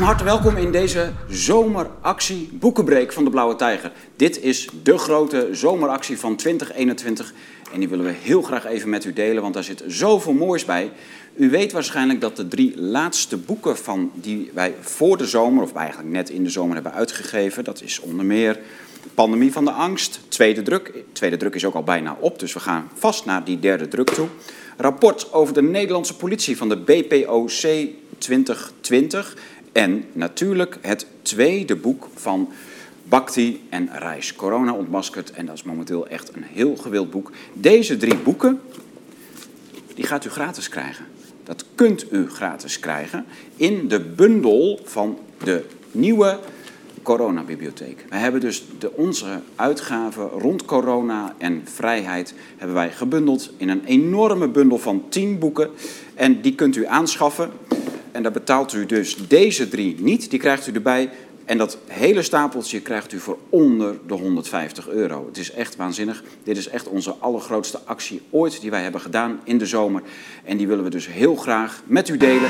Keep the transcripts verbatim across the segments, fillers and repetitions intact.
Van harte welkom in deze zomeractie Boekenbreek van de Blauwe Tijger. Dit is de grote zomeractie van twintig eenentwintig en die willen we heel graag even met u delen, want daar zit zoveel moois bij. U weet waarschijnlijk dat de drie laatste boeken van die wij voor de zomer, of eigenlijk net in de zomer hebben uitgegeven, dat is onder meer Pandemie van de Angst, tweede druk. Tweede druk is ook al bijna op, dus we gaan vast naar die derde druk toe. Rapport over de Nederlandse politie van de B P O C twintig twintig. En natuurlijk het tweede boek van Bhakti en Reis, Corona ontmaskerd. En dat is momenteel echt een heel gewild boek. Deze drie boeken, die gaat u gratis krijgen. Dat kunt u gratis krijgen in de bundel van de nieuwe coronabibliotheek. We hebben dus de, onze uitgaven rond corona en vrijheid hebben wij gebundeld in een enorme bundel van tien boeken. En die kunt u aanschaffen. En daar betaalt u dus deze drie niet. Die krijgt u erbij. En dat hele stapeltje krijgt u voor onder de honderdvijftig euro. Het is echt waanzinnig. Dit is echt onze allergrootste actie ooit die wij hebben gedaan in de zomer. En die willen we dus heel graag met u delen.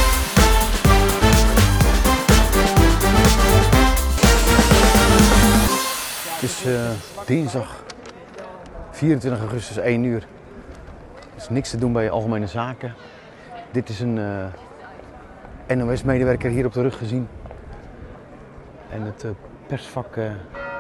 Het is uh, dinsdag vierentwintig augustus, één uur. Er is niks te doen bij Algemene Zaken. Dit is een uh, N O S-medewerker hier op de rug gezien. En het uh, persvak, uh,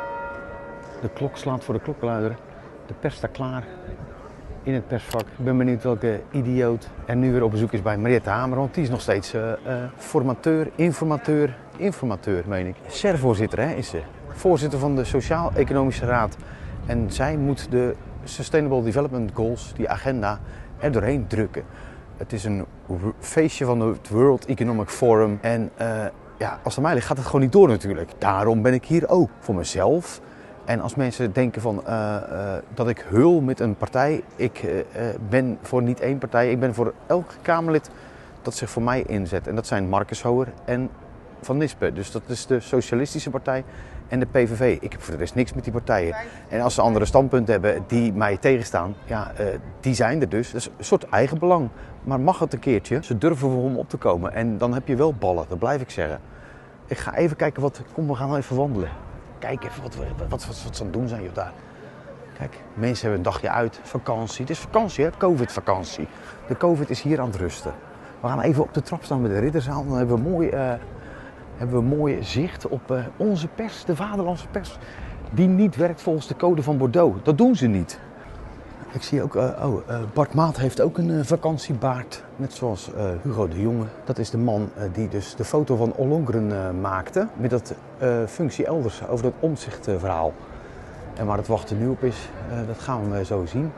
de klok slaat voor de klokkenluider. De pers staat klaar in het persvak. Ik ben benieuwd welke idioot er nu weer op bezoek is bij Mariette Hamer. Want die is nog steeds uh, uh, formateur, informateur, informateur meen ik. S E R-voorzitter hè, is ze. Voorzitter van de Sociaal-Economische Raad. En zij moet de Sustainable Development Goals, die agenda, er doorheen drukken. Het is een feestje van het World Economic Forum. En uh, ja, als het mij ligt gaat het gewoon niet door natuurlijk. Daarom ben ik hier ook, voor mezelf. En als mensen denken van, uh, uh, dat ik heul met een partij, ik uh, uh, ben voor niet één partij. Ik ben voor elk Kamerlid dat zich voor mij inzet. En dat zijn Marcus Hoer en Van Nispen. Dus dat is de Socialistische Partij en de P V V. Ik heb voor de rest niks met die partijen. En als ze andere standpunten hebben die mij tegenstaan, ja, uh, die zijn er dus. Dat is een soort eigenbelang. Maar mag het een keertje? Ze durven voor hem op te komen. En dan heb je wel ballen, dat blijf ik zeggen. Ik ga even kijken wat... Kom, we gaan wel even wandelen. Kijk even wat, wat, wat, wat, wat ze aan het doen zijn joh, daar. Kijk, mensen hebben een dagje uit. Vakantie. Het is vakantie, hè? Covid-vakantie. De Covid is hier aan het rusten. We gaan even op de trap staan met de Ridderzaal. Dan hebben we mooi... Uh, hebben we een mooi zicht op uh, onze pers, de vaderlandse pers, die niet werkt volgens de code van Bordeaux. Dat doen ze niet. Ik zie ook, uh, oh, uh, Bart Maat heeft ook een uh, vakantiebaard, net zoals uh, Hugo de Jonge. Dat is de man uh, die dus de foto van Ollongren uh, maakte, met dat uh, functie elders over dat omzichtverhaal. Uh, en waar het wachten nu op is, uh, dat gaan we zo zien.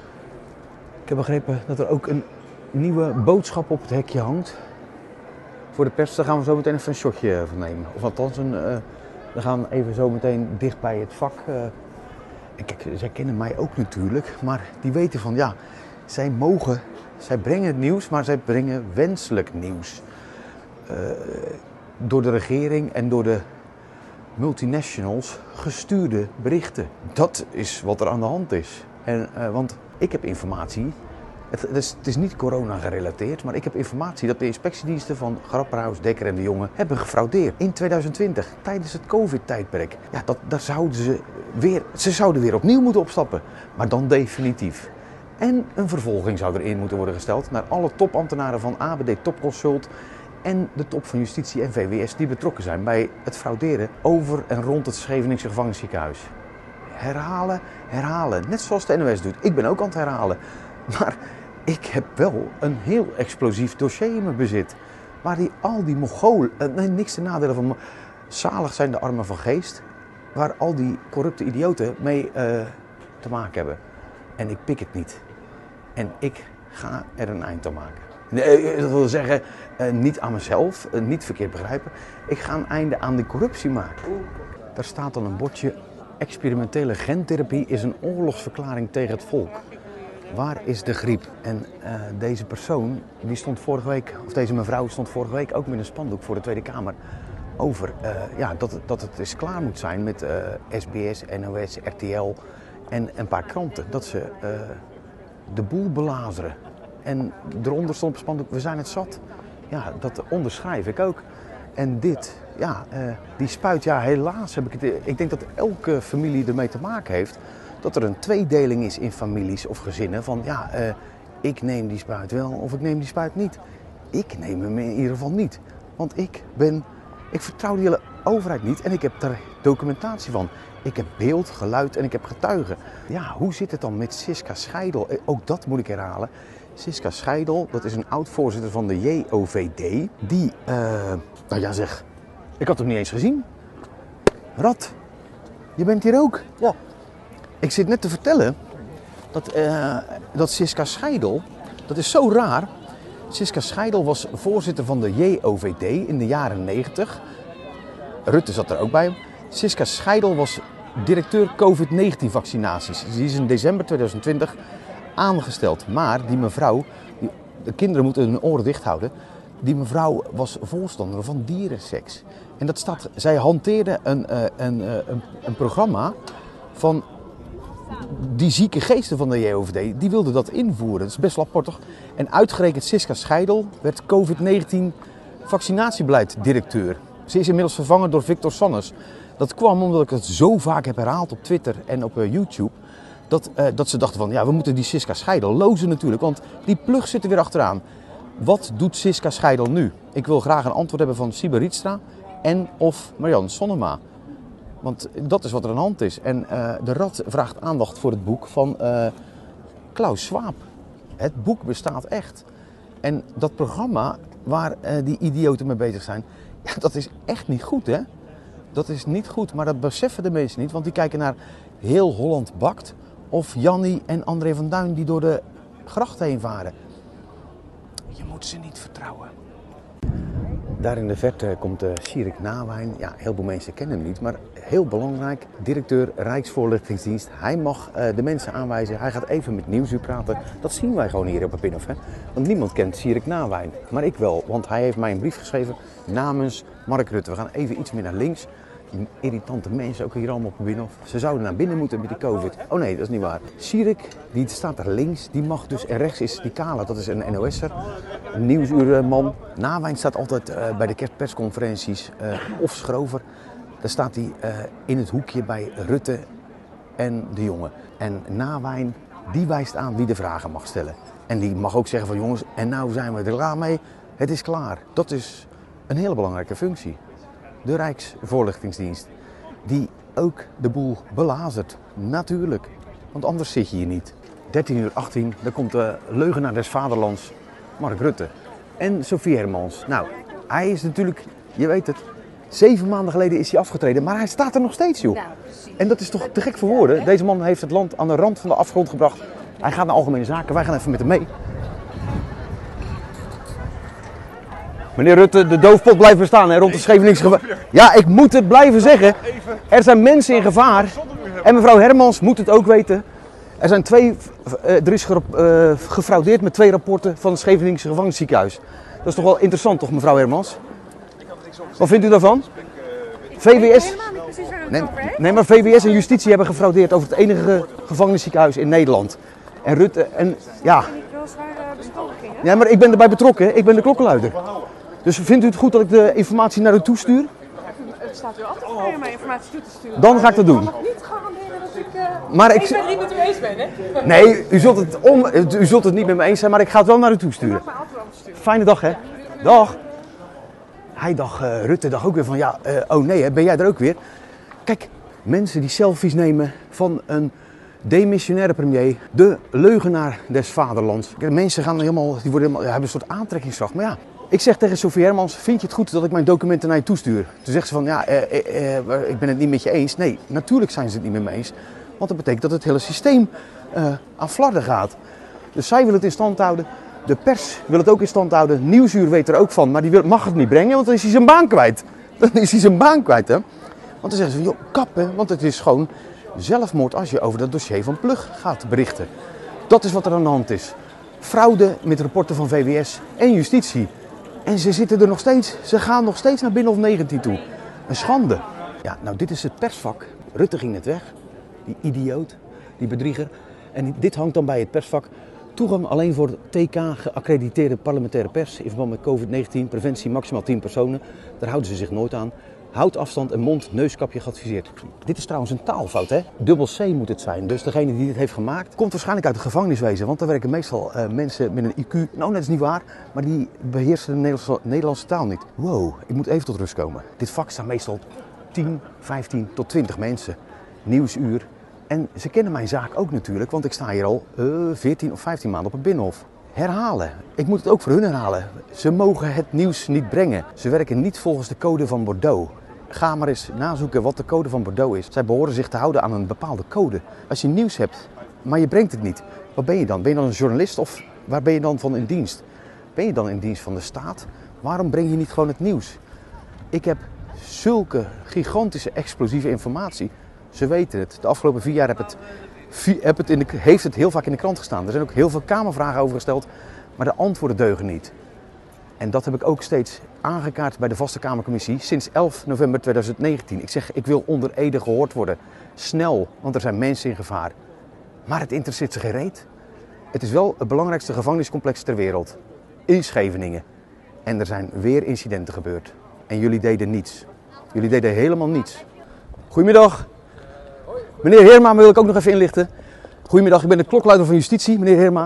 Ik heb begrepen dat er ook een nieuwe boodschap op het hekje hangt. Voor de pers, daar gaan we zo meteen even een shotje van nemen. Of althans, een, uh, we gaan even zo meteen dicht bij het vak. Uh, en kijk, zij kennen mij ook natuurlijk, maar die weten van ja, zij mogen, zij brengen het nieuws, maar zij brengen wenselijk nieuws. Uh, door de regering en door de multinationals gestuurde berichten. Dat is wat er aan de hand is. En, uh, want ik heb informatie. Het, het, is, het is niet corona gerelateerd, maar ik heb informatie dat de inspectiediensten van Grapperhaus, Dekker en de Jonge hebben gefraudeerd in tweeduizend twintig tijdens het COVID-tijdperk. Ja, dat, daar zouden ze weer, ze zouden weer opnieuw moeten opstappen, maar dan definitief. En een vervolging zou erin moeten worden gesteld naar alle topambtenaren van A B D Topconsult en de top van Justitie en V W S die betrokken zijn bij het frauderen over en rond het Scheveningse gevangenisziekenhuis. Herhalen, herhalen, net zoals de N O S doet. Ik ben ook aan het herhalen, maar ik heb wel een heel explosief dossier in mijn bezit. Waar die, al die Mongolen, nee, niks te nadelen van, zalig zijn de armen van geest. Waar al die corrupte idioten mee uh, te maken hebben. En ik pik het niet. En ik ga er een eind aan maken. Nee, dat wil zeggen, uh, niet aan mezelf, uh, niet verkeerd begrijpen. Ik ga een einde aan de corruptie maken. Daar staat dan een bordje. Experimentele gentherapie is een oorlogsverklaring tegen het volk. Waar is de griep? En uh, deze persoon, die stond vorige week, of deze mevrouw stond vorige week ook met een spandoek voor de Tweede Kamer over uh, ja, dat, dat het eens klaar moet zijn met uh, S B S, N O S, R T L en een paar kranten. Dat ze uh, de boel belazeren. En eronder stond op spandoek, we zijn het zat. Ja, dat onderschrijf ik ook. En dit, ja, uh, die spuit, ja helaas heb ik het, ik denk dat elke familie ermee te maken heeft. Dat er een tweedeling is in families of gezinnen van ja, uh, ik neem die spuit wel of ik neem die spuit niet. Ik neem hem in ieder geval niet, want ik ben, ik vertrouw die hele overheid niet en ik heb daar documentatie van. Ik heb beeld, geluid en ik heb getuigen. Ja, hoe zit het dan met Siska Scheidel? Ook dat moet ik herhalen. Siska Scheidel, dat is een oud-voorzitter van de J O V D. Die, uh, nou ja zeg, ik had hem niet eens gezien. Rad, je bent hier ook? Ja. Ik zit net te vertellen dat, uh, dat Siska Scheidel, dat is zo raar. Siska Scheidel was voorzitter van de J O V D in de jaren negentig. Rutte zat er ook bij. Siska Scheidel was directeur covid negentien vaccinaties. Die is in december tweeduizend twintig aangesteld. Maar die mevrouw, die, de kinderen moeten hun oren dicht houden. Die mevrouw was voorstander van dierenseks. En dat staat, zij hanteerde een, een, een, een programma van die zieke geesten van de J O V D. Die wilden dat invoeren. Dat is best wel apart toch? En uitgerekend Siska Scheidel werd covid negentien vaccinatiebeleid directeur. Ze is inmiddels vervangen door Victor Sannes. Dat kwam omdat ik het zo vaak heb herhaald op Twitter en op uh, YouTube. Dat, uh, dat ze dachten van, ja, we moeten die Siska Scheidel lozen natuurlijk. Want die plug zit er weer achteraan. Wat doet Siska Scheidel nu? Ik wil graag een antwoord hebben van Siebe Rietstra en of Marianne Sonnema. Want dat is wat er aan de hand is. En uh, de Rad vraagt aandacht voor het boek van uh, Klaus Schwab. Het boek bestaat echt. En dat programma waar uh, die idioten mee bezig zijn, ja, dat is echt niet goed, hè? Dat is niet goed, maar dat beseffen de mensen niet, want die kijken naar Heel Holland Bakt of Jannie en André van Duin die door de gracht heen varen. Je moet ze niet vertrouwen. Daar in de verte komt uh, Sierik Nawijn. Ja, heel veel mensen kennen hem niet, maar heel belangrijk. Directeur Rijksvoorlichtingsdienst. Hij mag uh, de mensen aanwijzen. Hij gaat even met Nieuwsuur praten. Dat zien wij gewoon hier op Binnenhof, hè? Want niemand kent Sierik Nawijn. Maar ik wel, want hij heeft mij een brief geschreven namens Mark Rutte. We gaan even iets meer naar links. Die irritante mensen ook hier allemaal op Binnenhof. Ze zouden naar binnen moeten met die covid. Oh nee, dat is niet waar. Sierik, die staat daar links, die mag dus. En rechts is die Kale, dat is een N O S'er. Een Nieuwsuurman. Nawijn staat altijd uh, bij de persconferenties. Uh, of Schrover. Daar staat hij uh, in het hoekje bij Rutte en de jongen. En Nawijn, die wijst aan wie de vragen mag stellen. En die mag ook zeggen van jongens, en nou zijn we er klaar mee. Het is klaar. Dat is een hele belangrijke functie. De Rijksvoorlichtingsdienst, die ook de boel belazert. Natuurlijk, want anders zit je hier niet. dertien uur achttien, dan komt de leugenaar des vaderlands, Mark Rutte. En Sophie Hermans. Nou, hij is natuurlijk, je weet het, zeven maanden geleden is hij afgetreden, maar hij staat er nog steeds, joh. En dat is toch te gek voor woorden. Deze man heeft het land aan de rand van de afgrond gebracht. Hij gaat naar Algemene Zaken, wij gaan even met hem mee. Meneer Rutte, de doofpot blijft bestaan hè, rond de Scheveningse gevaar. Ja, ik moet het blijven zeggen. Er zijn mensen in gevaar. En mevrouw Hermans moet het ook weten. Er zijn twee, uh, er is ge, uh, gefraudeerd met twee rapporten van het Scheveningse gevangenisziekenhuis. Dat is toch wel interessant, toch, mevrouw Hermans? Wat vindt u daarvan? V W S. Nee, nee, maar V W S en justitie hebben gefraudeerd over het enige gevangenisziekenhuis in Nederland. En Rutte en ja. Ja, maar ik ben erbij betrokken. Ik ben de klokkenluider. Dus vindt u het goed dat ik de informatie naar u toestuur? Het staat u altijd vrij om mij informatie toe te sturen. Dan ga ik dat doen. Ik kan niet garanderen dat ik uh, maar ik... het niet met u eens ben, hè? Nee, u zult, het on... u zult het niet met me eens zijn, maar ik ga het wel naar u toesturen. Ik mag me altijd wel sturen. Fijne dag, hè? Dag. Hij dacht, uh, Rutte dacht ook weer van, ja, uh, oh nee, hè, ben jij er ook weer? Kijk, mensen die selfies nemen van een demissionaire premier, de leugenaar des vaderlands. Kijk, mensen gaan helemaal, die worden helemaal, ja, hebben een soort aantrekkingskracht, maar ja. Ik zeg tegen Sophie Hermans, vind je het goed dat ik mijn documenten naar je toestuur? Toen zegt ze van, ja, eh, eh, eh, ik ben het niet met je eens. Nee, natuurlijk zijn ze het niet met me eens. Want dat betekent dat het hele systeem uh, aan flarden gaat. Dus zij wil het in stand houden. De pers wil het ook in stand houden. Nieuwsuur weet er ook van, maar die wil, mag het niet brengen, want dan is hij zijn baan kwijt. Dan is hij zijn baan kwijt, hè. Want dan zeggen ze van, joh, kappen, want het is gewoon zelfmoord als je over dat dossier van Plug gaat berichten. Dat is wat er aan de hand is. Fraude met rapporten van V W S en justitie. En ze zitten er nog steeds, ze gaan nog steeds naar Binnenhof negentien toe. Een schande. Ja, nou dit is het persvak. Rutte ging net weg. Die idioot, die bedrieger. En dit hangt dan bij het persvak. Toegang alleen voor T K geaccrediteerde parlementaire pers in verband met COVID negentien, preventie maximaal tien personen. Daar houden ze zich nooit aan. Houd afstand en mond-neuskapje geadviseerd. Dit is trouwens een taalfout, hè? Dubbel C moet het zijn. Dus degene die dit heeft gemaakt, komt waarschijnlijk uit het gevangeniswezen. Want daar werken meestal uh, mensen met een I Q. Nou, dat is niet waar, maar die beheersen de Nederlandse, Nederlandse taal niet. Wow, ik moet even tot rust komen. Dit vak staan meestal tien, vijftien tot twintig mensen. Nieuwsuur. En ze kennen mijn zaak ook natuurlijk, want ik sta hier al uh, veertien of vijftien maanden op het Binnenhof. Herhalen. Ik moet het ook voor hun herhalen. Ze mogen het nieuws niet brengen. Ze werken niet volgens de code van Bordeaux. Ga maar eens nazoeken wat de code van Bordeaux is. Zij behoren zich te houden aan een bepaalde code. Als je nieuws hebt, maar je brengt het niet, wat ben je dan? Ben je dan een journalist of waar ben je dan van in dienst? Ben je dan in dienst van de staat? Waarom breng je niet gewoon het nieuws? Ik heb zulke gigantische explosieve informatie. Ze weten het. De afgelopen vier jaar heb het, heb het in de, heeft het heel vaak in de krant gestaan. Er zijn ook heel veel Kamervragen over gesteld, maar de antwoorden deugen niet. En dat heb ik ook steeds aangekaart bij de Vaste Kamercommissie sinds elf november tweeduizend negentien. Ik zeg, ik wil onder ede gehoord worden. Snel, want er zijn mensen in gevaar. Maar het interesseert ze geen reet. Het is wel het belangrijkste gevangeniscomplex ter wereld. In Scheveningen. En er zijn weer incidenten gebeurd. En jullie deden niets. Jullie deden helemaal niets. Goedemiddag. Meneer Heerma wil ik ook nog even inlichten. Goedemiddag, ik ben de klokluider van Justitie, meneer Heerma.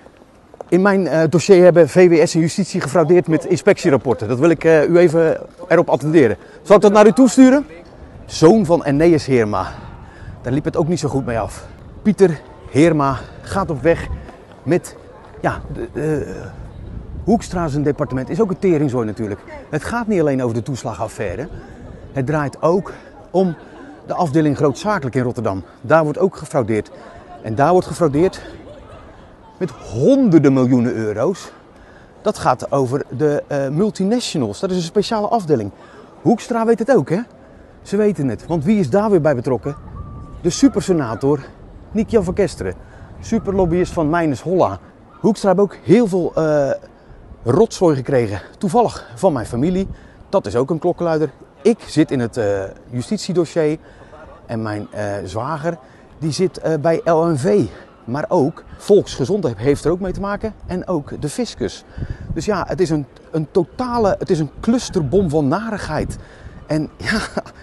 In mijn uh, dossier hebben V W S en Justitie gefraudeerd met inspectierapporten. Dat wil ik uh, u even erop attenderen. Zal ik dat naar u toesturen? Zoon van Eneas Heerma. Daar liep het ook niet zo goed mee af. Pieter Heerma gaat op weg met... Ja, de, de, Hoekstra zijn departement is ook een teringzooi natuurlijk. Het gaat niet alleen over de toeslagaffaire. Het draait ook om de afdeling grootzakelijk in Rotterdam. Daar wordt ook gefraudeerd. En daar wordt gefraudeerd met honderden miljoenen euro's. Dat gaat over de uh, multinationals. Dat is een speciale afdeling. Hoekstra weet het ook, hè? Ze weten het. Want wie is daar weer bij betrokken? De supersenator Niek-Jan van Kesteren. Superlobbyist van Meines Holla. Hoekstra heeft ook heel veel uh, rotzooi gekregen. Toevallig van mijn familie. Dat is ook een klokkenluider. Ik zit in het uh, justitiedossier. En mijn uh, zwager die zit uh, bij L N V. Maar ook volksgezondheid heeft er ook mee te maken en ook de fiscus. Dus ja, het is een, een totale, het is een clusterbom van narigheid. En ja,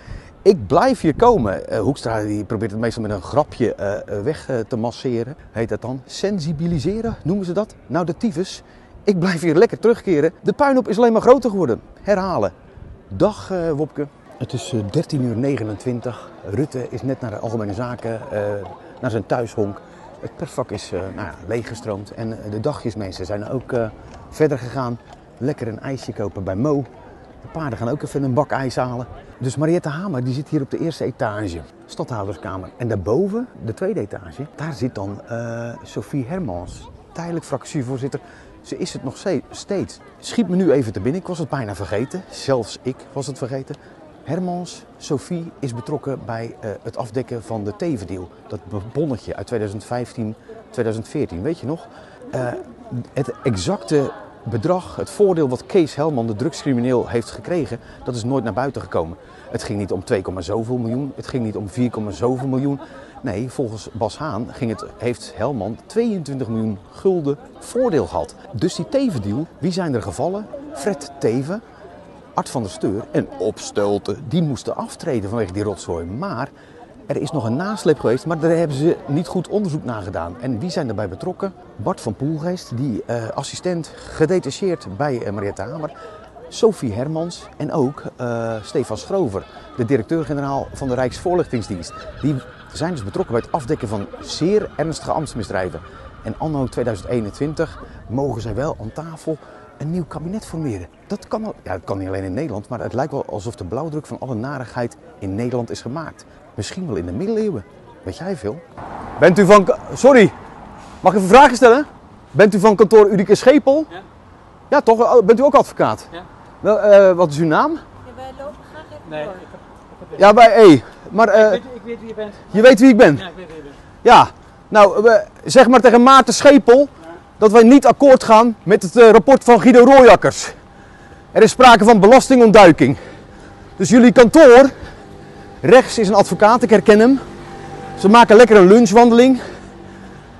ik blijf hier komen. Uh, Hoekstra die probeert het meestal met een grapje uh, weg uh, te masseren. Heet dat dan? Sensibiliseren, noemen ze dat? Nou, de tyfus. Ik blijf hier lekker terugkeren. De puinhoop is alleen maar groter geworden. Herhalen. Dag uh, Wopke. Het is uh, dertien uur negenentwintig. Rutte is net naar de Algemene Zaken, uh, naar zijn thuishonk. Het persvak is uh, nou ja, leeggestroomd en de dagjesmensen zijn ook uh, verder gegaan. Lekker een ijsje kopen bij Mo. De paarden gaan ook even een bak ijs halen. Dus Mariette Hamer die zit hier op de eerste etage, stadhouderskamer. En daarboven, de tweede etage, daar zit dan uh, Sophie Hermans, tijdelijk fractievoorzitter. Ze is het nog steeds. Schiet me nu even te binnen, ik was het bijna vergeten. Zelfs ik was het vergeten. Hermans, Sophie, is betrokken bij uh, het afdekken van de Teven-deal. Dat bonnetje uit tweeduizend vijftien, tweeduizend veertien, weet je nog? Uh, het exacte bedrag, het voordeel wat Kees Helman, de drugscrimineel, heeft gekregen, dat is nooit naar buiten gekomen. Het ging niet om twee komma zoveel miljoen, het ging niet om vier komma zoveel miljoen. Nee, volgens Bas Haan ging het, heeft Helman tweeëntwintig miljoen gulden voordeel gehad. Dus die Teven-deal, wie zijn er gevallen? Fred Teven, Art van der Steur en Opstelten, die moesten aftreden vanwege die rotzooi. Maar er is nog een nasleep geweest, maar daar hebben ze niet goed onderzoek naar gedaan. En wie zijn daarbij betrokken? Bart van Poelgeest, die uh, assistent gedetacheerd bij uh, Mariette Hamer. Sophie Hermans en ook uh, Stefan Schrover, de directeur-generaal van de Rijksvoorlichtingsdienst. Die zijn dus betrokken bij het afdekken van zeer ernstige ambtsmisdrijven. En anno tweeduizend eenentwintig mogen zij wel aan tafel een nieuw kabinet formeren. Dat kan, al, ja, dat kan niet alleen in Nederland, maar het lijkt wel alsof de blauwdruk van alle narigheid in Nederland is gemaakt. Misschien wel in de middeleeuwen. Weet jij veel? Bent u van... Sorry, mag ik even vragen stellen? Bent u van kantoor Udike Schepel? Ja. Ja, toch? Bent u ook advocaat? Ja. Wel, uh, wat is uw naam? Ja, wij lopen graag even Nee, door. ik heb, ik heb Ja, bij E. Maar, uh, ik, weet, ik weet wie je bent. je weet wie ik ben? Ja, ik weet wie je bent. Ja. Nou, uh, zeg maar tegen Maarten Schepel ja. dat wij niet akkoord gaan met het uh, rapport van Guido Royakkers. Er is sprake van belastingontduiking. Dus jullie kantoor, rechts is een advocaat, ik herken hem. Ze maken lekker een lunchwandeling.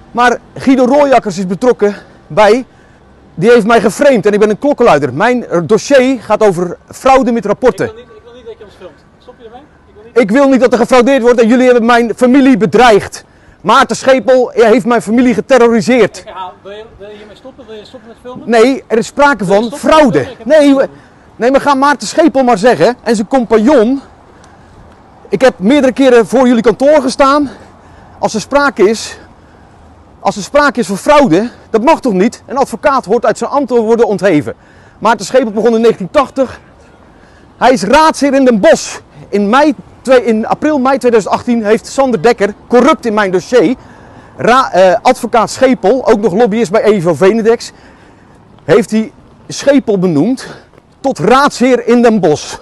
Maar Guido Rooijakkers is betrokken bij, die heeft mij geframed en ik ben een klokkenluider. Mijn dossier gaat over fraude met rapporten. Ik wil niet, ik wil niet dat je ons filmt. Stop je ermee? Ik wil niet... Ik wil niet dat er gefraudeerd wordt en jullie hebben mijn familie bedreigd. Maarten Schepel heeft mijn familie geterroriseerd. Ik herhaal, wil je, wil je hiermee stoppen? Wil je stoppen met filmen? Nee, er is sprake Wil je van stoppen met fraude. filmen? Ik heb Nee, niks we- gedaan. nee, maar ga Maarten Schepel maar zeggen en zijn compagnon. Ik heb meerdere keren voor jullie kantoor gestaan. Als er sprake is, als er sprake is van fraude, dat mag toch niet? Een advocaat hoort uit zijn ambt te worden ontheven. Maarten Schepel begon in negentien tachtig. Hij is raadsheer in Den Bosch. In, mei, twee- in april, mei tweeduizend achttien heeft Sander Dekker, corrupt in mijn dossier, ra, eh, advocaat Schepel, ook nog lobbyist bij Evo Venedex, heeft hij Schepel benoemd tot raadsheer in Den Bosch.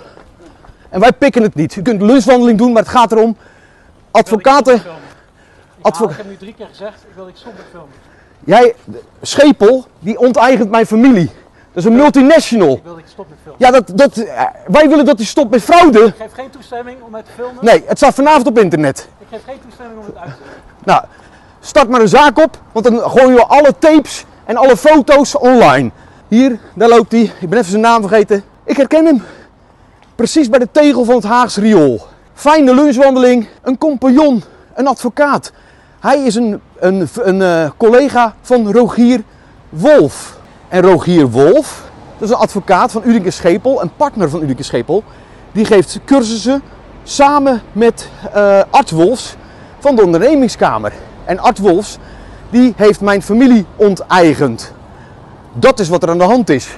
En wij pikken het niet. U kunt lunchwandeling doen, maar het gaat erom, advocaten... Ik, Advo- ik heb nu drie keer gezegd, ik wil dat je stopt met filmen. Jij, Schepel, die onteigent mijn familie. Dat is een multinational. Ik wil dat je stopt met filmen. Ja, dat, dat, eh, wij willen dat hij stopt met fraude. Ik geef geen toestemming om mij te filmen. Nee, het staat vanavond op internet. Ik geef geen toestemming om het uit te zetten. Nou, start maar een zaak op, want dan gooien we alle tapes en alle foto's online. Hier, daar loopt hij. Ik ben even zijn naam vergeten. Ik herken hem. Precies bij de tegel van het Haags riool. Fijne lunchwandeling, een compagnon, een advocaat. Hij is een, een, een uh, collega van Rogier Wolf. En Rogier Wolf, dat is een advocaat van Udinke Schepel, een partner van Udinke Schepel. Die geeft cursussen samen met uh, Art Wolfs van de ondernemingskamer. En Art Wolfs, die heeft mijn familie onteigend. Dat is wat er aan de hand is.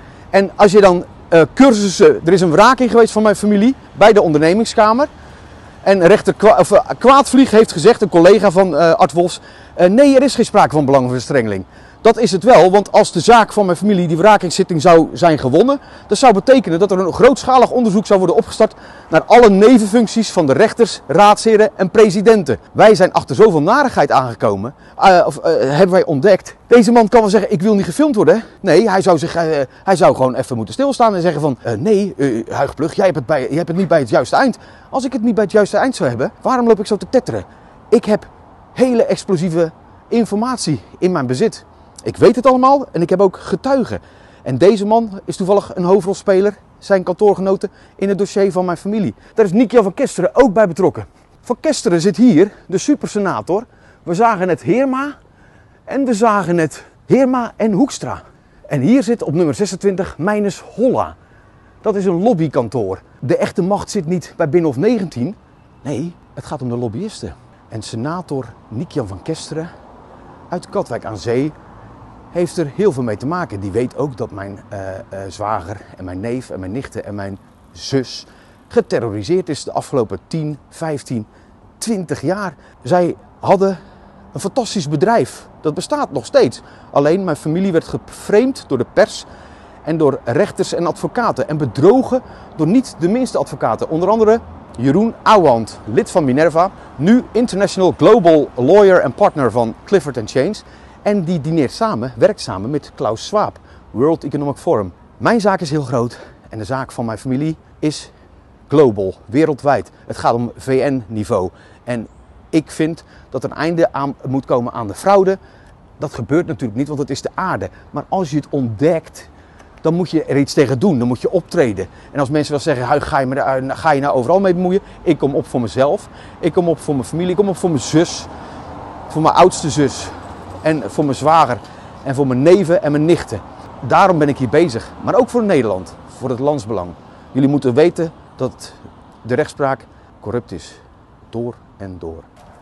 En als je dan uh, cursussen... Er is een wraking geweest van mijn familie bij de ondernemingskamer. En rechter Kwa, of, uh, Kwaadvlieg heeft gezegd, een collega van uh, Art Wolfs... Uh, nee, er is geen sprake van belangenverstrengeling. Dat is het wel, want als de zaak van mijn familie, die wrakingszitting, zou zijn gewonnen... dat zou betekenen dat er een grootschalig onderzoek zou worden opgestart... naar alle nevenfuncties van de rechters, raadsheren en presidenten. Wij zijn achter zoveel narigheid aangekomen, uh, of uh, hebben wij ontdekt... Deze man kan wel zeggen, ik wil niet gefilmd worden. Nee, hij zou, zich, uh, hij zou gewoon even moeten stilstaan en zeggen van... Uh, nee, uh, Huig Plug, jij hebt, het bij, jij hebt het niet bij het juiste eind. Als ik het niet bij het juiste eind zou hebben, waarom loop ik zo te tetteren? Ik heb hele explosieve informatie in mijn bezit. Ik weet het allemaal en ik heb ook getuigen. En deze man is toevallig een hoofdrolspeler, zijn kantoorgenoten, in het dossier van mijn familie. Daar is Niek-Jan van Kesteren ook bij betrokken. Van Kesteren zit hier, de supersenator. We zagen het Heerma en we zagen het Heerma en Hoekstra. En hier zit op nummer zesentwintig Meines Holla. Dat is een lobbykantoor. De echte macht zit niet bij Binnenhof negentien. Nee, het gaat om de lobbyisten. En senator Niek-Jan van Kesteren uit Katwijk aan Zee heeft er heel veel mee te maken. Die weet ook dat mijn uh, uh, zwager en mijn neef en mijn nichten en mijn zus geterroriseerd is de afgelopen tien, vijftien, twintig jaar. Zij hadden een fantastisch bedrijf. Dat bestaat nog steeds. Alleen mijn familie werd geframed door de pers en door rechters en advocaten. En bedrogen door niet de minste advocaten. Onder andere Jeroen Ouwehand, lid van Minerva. Nu International Global Lawyer en partner van Clifford and Chance. En die dineert samen, werkt samen met Klaus Schwab, World Economic Forum. Mijn zaak is heel groot en de zaak van mijn familie is global, wereldwijd. Het gaat om V N-niveau. En ik vind dat er een einde aan moet komen aan de fraude. Dat gebeurt natuurlijk niet, want het is de aarde. Maar als je het ontdekt, dan moet je er iets tegen doen. Dan moet je optreden. En als mensen wel zeggen, Huig, ga je, me, ga je nou overal mee bemoeien? Ik kom op voor mezelf. Ik kom op voor mijn familie. Ik kom op voor mijn zus. Voor mijn oudste zus. En voor mijn zwager. En voor mijn neven en mijn nichten. Daarom ben ik hier bezig. Maar ook voor Nederland. Voor het landsbelang. Jullie moeten weten dat de rechtspraak corrupt is. Door en door.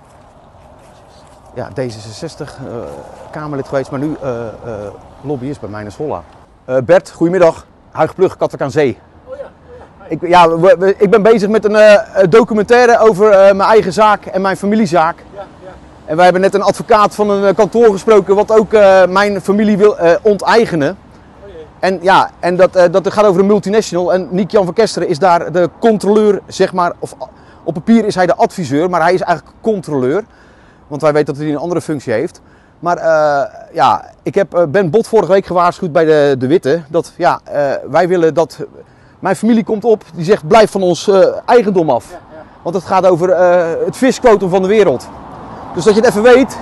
Ja, D zesenzestig, uh, Kamerlid geweest, maar nu uh, uh, lobbyist bij Meines Holla. Uh, Bert, goedemiddag. Huig Plug, Katwijk aan Zee. Oh ja, oh ja. Ik, ja we, we, ik ben bezig met een uh, documentaire over uh, mijn eigen zaak en mijn familiezaak. Ja, ja. En wij hebben net een advocaat van een kantoor gesproken wat ook uh, mijn familie wil uh, onteigenen. Oh jee. En ja, en dat, uh, dat gaat over een multinational. En Niek-Jan van Kesteren is daar de controleur, zeg maar. Of, op papier is hij de adviseur, maar hij is eigenlijk controleur. Want wij weten dat hij een andere functie heeft. Maar uh, ja, ik heb uh, Ben Bot vorige week gewaarschuwd bij de, de Witte. Dat ja, uh, wij willen dat... Mijn familie komt op, die zegt blijf van ons uh, eigendom af. Ja, ja. Want het gaat over uh, het visquotum van de wereld. Dus dat je het even weet.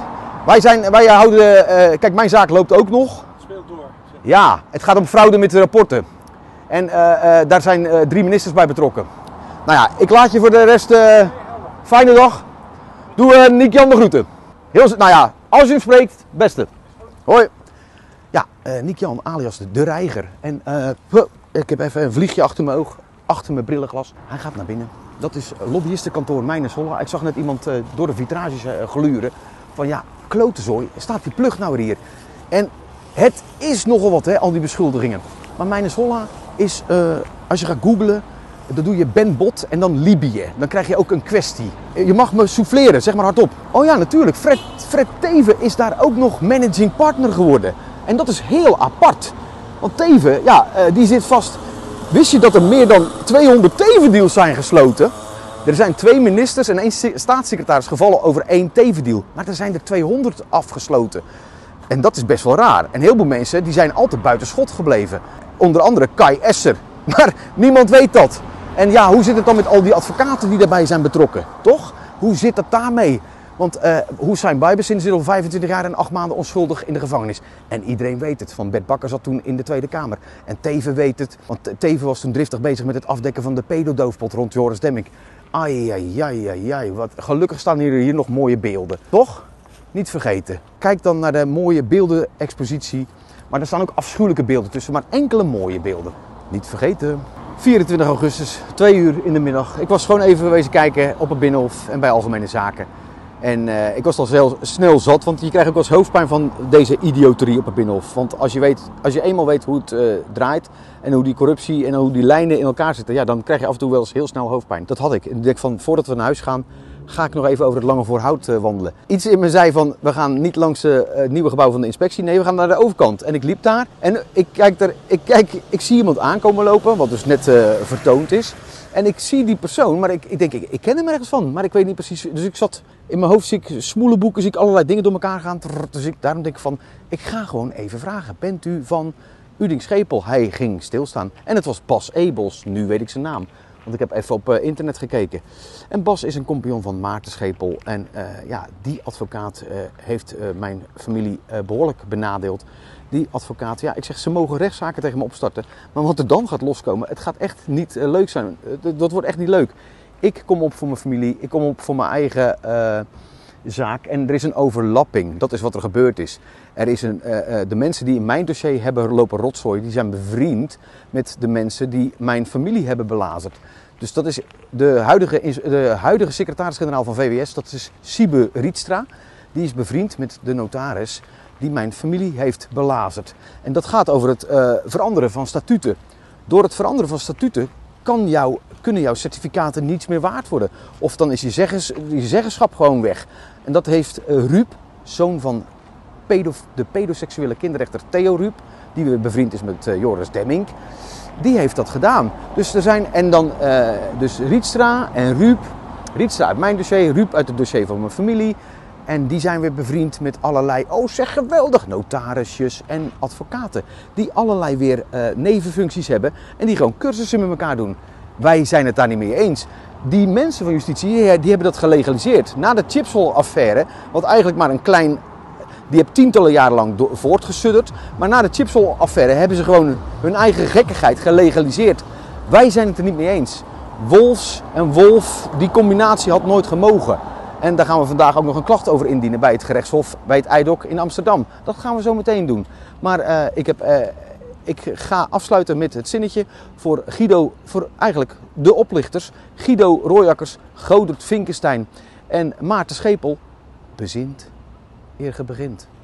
Wij, zijn, wij houden, uh, kijk, mijn zaak loopt ook nog. Het speelt door. Zeg. Ja, het gaat om fraude met de rapporten. En uh, uh, daar zijn uh, drie ministers bij betrokken. Nou ja, ik laat je voor de rest, uh, fijne dag. Doe uh, Niek-Jan de groeten. Heel, nou ja, als je hem spreekt, beste. Hoi. Ja, uh, Niek-Jan alias de Reiger. En uh, ik heb even een vliegje achter mijn oog, achter mijn brillenglas. Hij gaat naar binnen. Dat is lobbyistenkantoor Meijners Holla. Ik zag net iemand uh, door de vitrages uh, gluren. Van ja, klotenzooi, staat die plug nou weer hier? En het is nogal wat, hè, al die beschuldigingen. Maar Meijners Holla is, uh, als je gaat googlen, dan doe je Ben Bot en dan Libië. Dan krijg je ook een kwestie. Je mag me souffleren, zeg maar hardop. Oh ja, natuurlijk. Fred, Fred Teven is daar ook nog managing partner geworden. En dat is heel apart. Want Teven, ja, uh, die zit vast. Wist je dat er meer dan tweehonderd Teven-deals zijn gesloten? Er zijn twee ministers en één staatssecretaris gevallen over één Teven-deal. Maar er zijn er tweehonderd afgesloten. En dat is best wel raar. En heel veel mensen die zijn altijd buiten schot gebleven. Onder andere Kai Esser. Maar niemand weet dat. En ja, hoe zit het dan met al die advocaten die daarbij zijn betrokken? Toch? Hoe zit het daarmee? Want uh, Hussein Bijbezin zit al vijfentwintig jaar en acht maanden onschuldig in de gevangenis. En iedereen weet het. Van Bert Bakker zat toen in de Tweede Kamer. En Teven weet het. Want Teven was toen driftig bezig met het afdekken van de pedodoofpot rond Joris Demmink. Ai, ai, ai, ai, ai. Wat, gelukkig staan hier, hier nog mooie beelden. Toch? Niet vergeten. Kijk dan naar de mooie beeldenexpositie. Maar er staan ook afschuwelijke beelden tussen. Maar enkele mooie beelden. Niet vergeten. vierentwintig augustus, twee uur in de middag. Ik was gewoon even wezen kijken op het Binnenhof en bij Algemene Zaken. En uh, ik was al zelf snel zat, want je krijgt ook wel eens hoofdpijn van deze idioterie op het Binnenhof. Want als je, weet, als je eenmaal weet hoe het uh, draait en hoe die corruptie en hoe die lijnen in elkaar zitten, ja, dan krijg je af en toe wel eens heel snel hoofdpijn. Dat had ik. En ik denk van, voordat we naar huis gaan, ga ik nog even over het Lange Voorhout uh, wandelen. Iets in me zei van, we gaan niet langs uh, het nieuwe gebouw van de inspectie, nee, we gaan naar de overkant. En ik liep daar en ik kijk, er, ik, kijk ik zie iemand aankomen lopen, wat dus net uh, vertoond is. En ik zie die persoon, maar ik, ik denk, ik, ik ken hem ergens van, maar ik weet niet precies. Dus ik zat, in mijn hoofd zie ik smoelenboeken, zie ik allerlei dingen door elkaar gaan. Dus ik, daarom denk ik van, ik ga gewoon even vragen. Bent u van Uding Schepel? Hij ging stilstaan. En het was Bas Ebels, nu weet ik zijn naam. Want ik heb even op uh, internet gekeken. En Bas is een compagnon van Maarten Schepel. En uh, ja, die advocaat uh, heeft uh, mijn familie uh, behoorlijk benadeeld. Die advocaat, ja, ik zeg, ze mogen rechtszaken tegen me opstarten. Maar wat er dan gaat loskomen, het gaat echt niet uh, leuk zijn. Uh, dat wordt echt niet leuk. Ik kom op voor mijn familie, ik kom op voor mijn eigen uh, zaak. En er is een overlapping. Dat is wat er gebeurd is. Er is een, uh, uh, de mensen die in mijn dossier hebben lopen rotzooien, die zijn bevriend met de mensen die mijn familie hebben belazerd. Dus dat is de huidige, de huidige secretaris-generaal van V W S, dat is Siebe Rietstra. Die is bevriend met de notaris die mijn familie heeft belazerd. En dat gaat over het uh, veranderen van statuten. Door het veranderen van statuten kan jou, kunnen jouw certificaten niets meer waard worden. Of dan is je, zeggens, je zeggenschap gewoon weg. En dat heeft uh, Ruup, zoon van pedo, de pedoseksuele kinderrechter Theo Ruup, die weer bevriend is met uh, Joris Demmink, die heeft dat gedaan. Dus er zijn, en dan uh, dus Rietstra en Ruup, Rietstra uit mijn dossier, Ruup uit het dossier van mijn familie. En die zijn weer bevriend met allerlei, oh zeg geweldig, notarisjes en advocaten. Die allerlei weer uh, nevenfuncties hebben en die gewoon cursussen met elkaar doen. Wij zijn het daar niet mee eens. Die mensen van justitie, die hebben dat gelegaliseerd. Na de Chipsol-affaire, wat eigenlijk maar een klein, die heeft tientallen jaren lang voortgesudderd. Maar na de Chipsol-affaire hebben ze gewoon hun eigen gekkigheid gelegaliseerd. Wij zijn het er niet mee eens. Wolfs en Wolf, die combinatie had nooit gemogen. En daar gaan we vandaag ook nog een klacht over indienen bij het gerechtshof, bij het I D O C in Amsterdam. Dat gaan we zo meteen doen. Maar uh, ik, heb, uh, ik ga afsluiten met het zinnetje voor Guido, voor eigenlijk de oplichters. Guido Royakkers, Godert Vinkenstein en Maarten Schepel. Bezint eer ge begint.